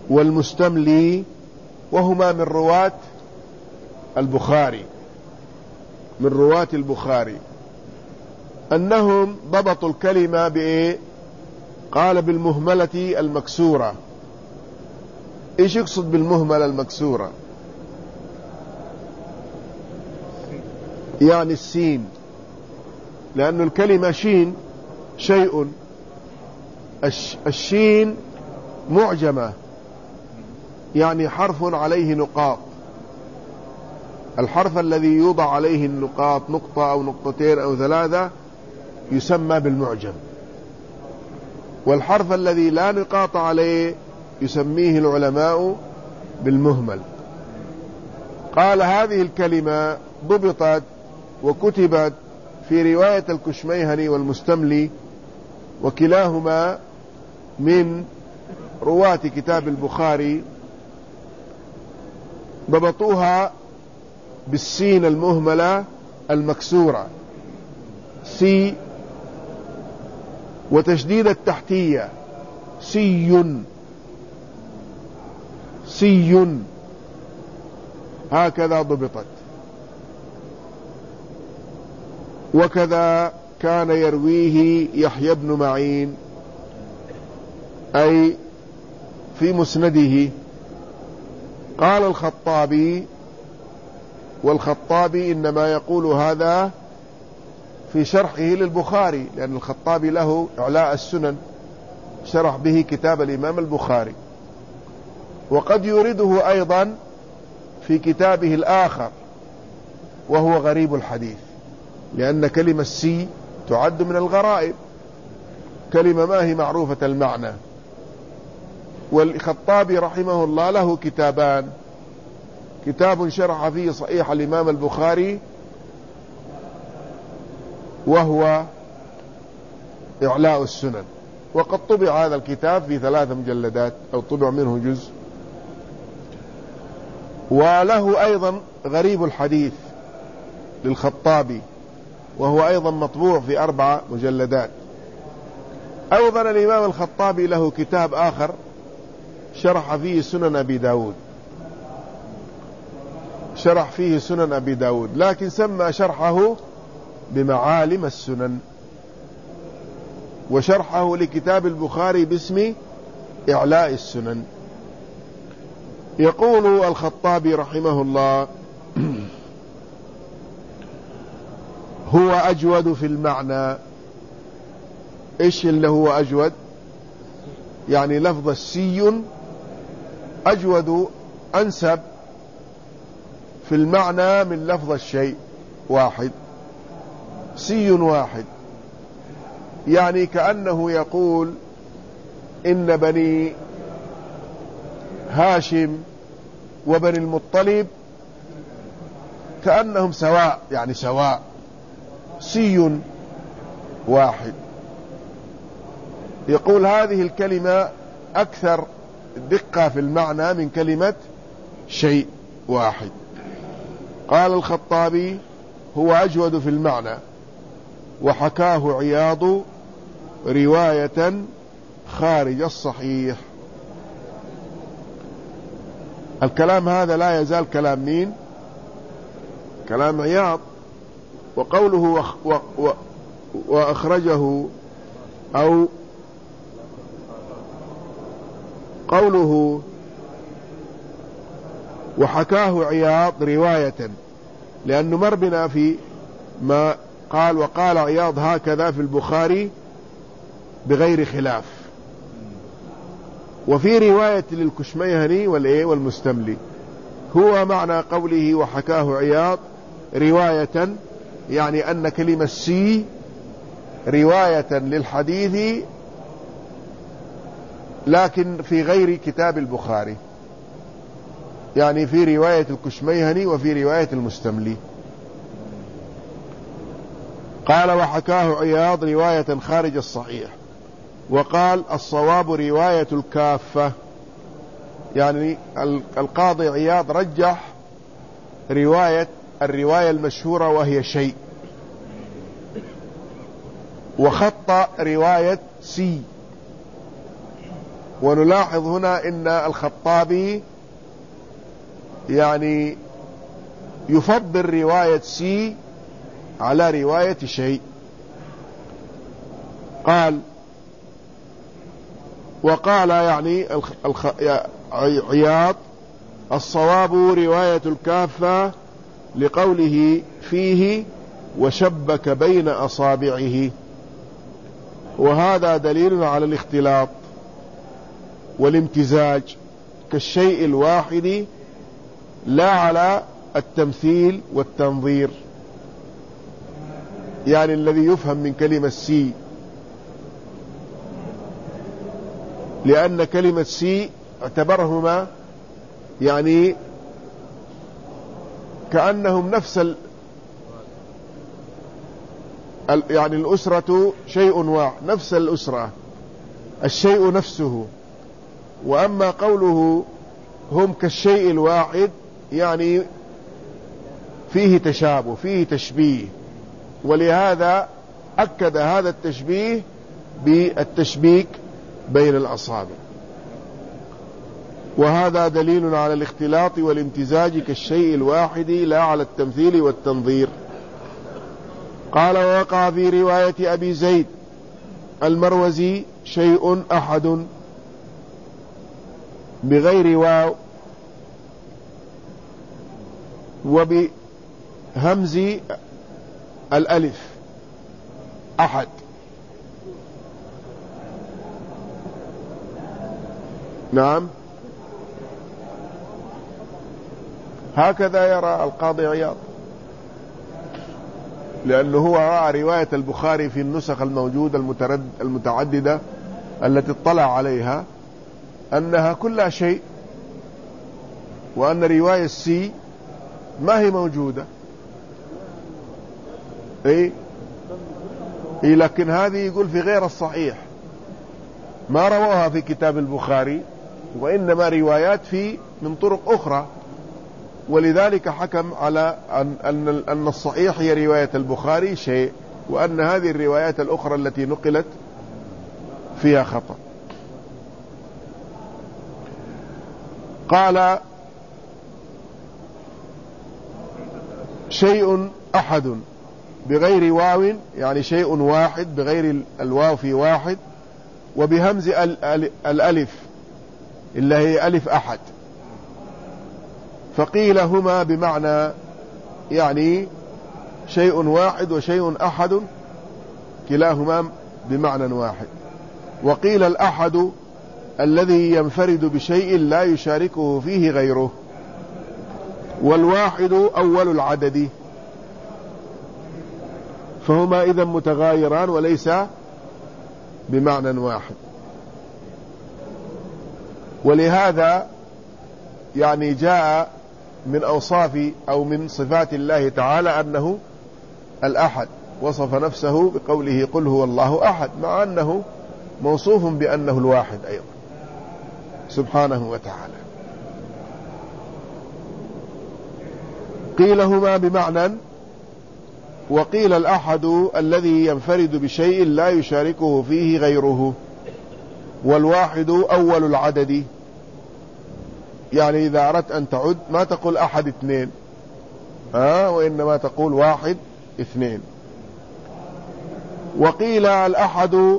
والمستملي، وهما من رواة البخاري من رواة البخاري أنهم ضبطوا الكلمة بإيه؟ قال بالمهملة المكسورة. إيش يقصد بالمهملة المكسورة؟ يعني السين، لأن الكلمة شين شيء، الشين معجمة يعني حرف عليه نقاط. الحرف الذي يوضع عليه النقاط، نقطة أو نقطتين أو ثلاثة، يسمى بالمعجم، والحرف الذي لا نقاط عليه يسميه العلماء بالمهمل. قال هذه الكلمة ضبطت وكتبت في رواية الكشميهني والمستملي، وكلاهما من رواة كتاب البخاري، ضبطوها بالسين المهملة المكسورة سي، وتشديد التحتية سي سي، هكذا ضبطت. وكذا كان يرويه يحيى بن معين أي في مسنده. قال الخطابي، والخطابي إنما يقول هذا في شرحه للبخاري، لأن الخطابي له إعلاء السنن شرح به كتاب الإمام البخاري، وقد يورده أيضا في كتابه الآخر وهو غريب الحديث، لأن كلمة سي تعد من الغرائب، كلمة ما هي معروفة المعنى. والخطابي رحمه الله له كتابان، كتاب شرح فيه صحيح الإمام البخاري وهو إعلاء السنن، وقد طبع هذا الكتاب في ثلاث مجلدات أو طبع منه جزء. وله أيضا غريب الحديث للخطابي، وهو أيضا مطبوع في أربع مجلدات. أيضا الإمام الخطابي له كتاب آخر شرح فيه سنن أبي داود، شرح فيه سنن أبي داود، لكن سمى شرحه بمعالم السنن، وشرحه لكتاب البخاري باسم إعلاء السنن. يقول الخطابي رحمه الله: هو أجود في المعنى. إيش اللي هو أجود؟ يعني لفظ السي أجود، أنسب في المعنى من لفظ الشيء واحد، سي واحد، يعني كأنه يقول إن بني هاشم وبني المطلب كأنهم سواء، يعني سواء، سي واحد. يقول هذه الكلمة أكثر دقة في المعنى من كلمة شيء واحد. قال الخطابي: هو أجود في المعنى، وحكاه عياض رواية خارج الصحيح. الكلام هذا لا يزال كلام مين؟ كلام عياض. وقوله وخ و و وأخرجه، أو قوله وحكاه عياض رواية، لأنه مر بنا في ما قال وقال عياض هكذا في البخاري بغير خلاف، وفي رواية للكشميهني والمستملي. هو معنى قوله وحكاه عياض رواية، يعني أن كلمة سي رواية للحديث لكن في غير كتاب البخاري، يعني في رواية الكشميهني وفي رواية المستملي. قال وحكاه عياض رواية خارج الصحيح. وقال الصواب رواية الكافة، يعني القاضي عياض رجح رواية الرواية المشهورة وهي شيء، وخط رواية سي، ونلاحظ هنا إن الخطابي يعني يفضل رواية سي على رواية شيء. قال وقال يعني الخ... الخ... عياض الصواب رواية الكافة لقوله فيه وشبك بين أصابعه، وهذا دليل على الاختلاط والامتزاج كالشيء الواحد لا على التمثيل والتنظير، يعني الذي يفهم من كلمة سي، لأن كلمة سي اعتبرهما يعني كأنهم نفس ال... يعني الأسرة شيء واحد، نفس الأسرة، الشيء نفسه. وأما قوله هم كالشيء الواحد يعني فيه تشابه، فيه تشبيه، ولهذا أكد هذا التشبيه بالتشبيك بين الأصابع، وهذا دليل على الاختلاط والامتزاج كالشيء الواحد لا على التمثيل والتنظير. قال ووقع في رواية أبي زيد المروزي شيء أحد بغير واو وبهمز الألف أحد. نعم، هكذا يرى القاضي عياض، لأنه هو رأى رواية البخاري في النسخ الموجودة المتعددة التي اطلع عليها أنها كلها شيء، وأن رواية سي ما هي موجودة. إيه؟ إيه لكن هذه يقول في غير الصحيح ما رووها في كتاب البخاري، وإنما روايات في من طرق أخرى، ولذلك حكم على أن, أن, أن الصحيح هي رواية البخاري شيء، وأن هذه الروايات الأخرى التي نقلت فيها خطأ. قال شيء أحد بغير واو، يعني شيء واحد بغير الواو في واحد، وبهمز الألف اللي هي ألف أحد، فقيل هما بمعنى يعني شيء واحد وشيء أحد كلاهما بمعنى واحد. وقيل الأحد الذي ينفرد بشيء لا يشاركه فيه غيره، والواحد أول العدد، فهما إذا متغايران وليس بمعنى واحد. ولهذا يعني جاء من أوصاف أو من صفات الله تعالى أنه الأحد، وصف نفسه بقوله قل هو الله أحد، مع أنه موصوف بأنه الواحد أيضا سبحانه وتعالى. قيل هما بمعنى، وقيل الأحد الذي ينفرد بشيء لا يشاركه فيه غيره، والواحد أول العدد، يعني إذا أردت أن تعد ما تقول أحد اثنين، ها، وإنما تقول واحد اثنين. وقيل الأحد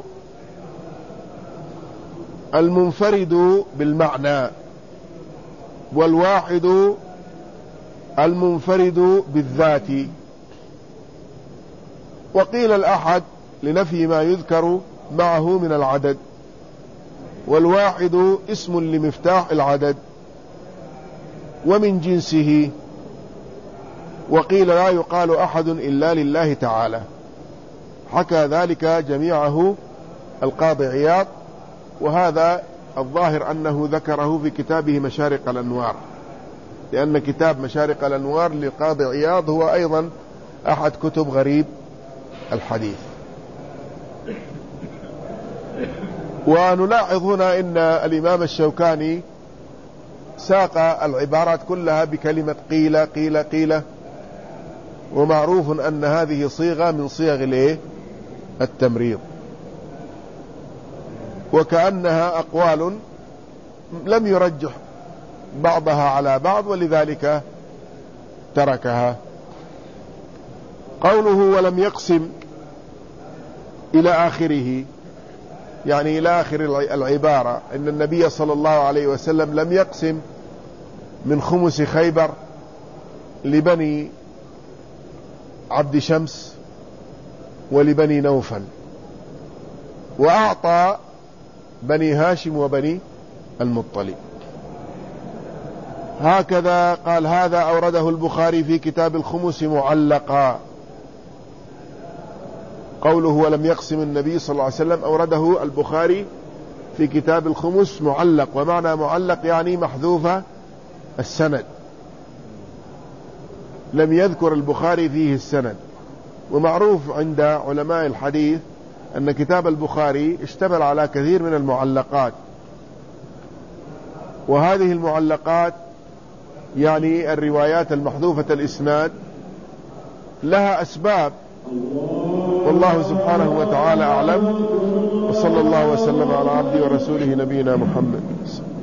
المنفرد بالمعنى، والواحد المنفرد بالذات. وقيل الأحد لنفي ما يذكر معه من العدد، والواحد اسم لمفتاح العدد ومن جنسه. وقيل لا يقال أحد إلا لله تعالى. حكى ذلك جميعه القاضي عياض، وهذا الظاهر أنه ذكره في كتابه مشارق الأنوار، لأن كتاب مشارق الأنوار للقاضي عياض هو أيضا أحد كتب غريب الحديث. ونلاحظ هنا أن الإمام الشوكاني ساق العبارات كلها بكلمة قيل قيل قيل، ومعروف أن هذه صيغة من صيغ التمريض، وكأنها أقوال لم يرجح بعضها على بعض ولذلك تركها. قوله ولم يقسم إلى آخره، يعني إلى آخر العبارة، إن النبي صلى الله عليه وسلم لم يقسم من خمس خيبر لبني عبد شمس ولبني نوفل، وأعطى بني هاشم وبني المطلب. هكذا قال. هذا أورده البخاري في كتاب الخمس معلقا. قوله ولم يقسم النبي صلى الله عليه وسلم أورده البخاري في كتاب الخمس معلق، ومعنى معلق يعني محذوفة السند، لم يذكر البخاري فيه السند. ومعروف عند علماء الحديث أن كتاب البخاري اشتمل على كثير من المعلقات، وهذه المعلقات يعني الروايات المحذوفة الإسناد لها أسباب، والله سبحانه وتعالى أعلم. وصلى الله وسلم على عبده ورسوله نبينا محمد.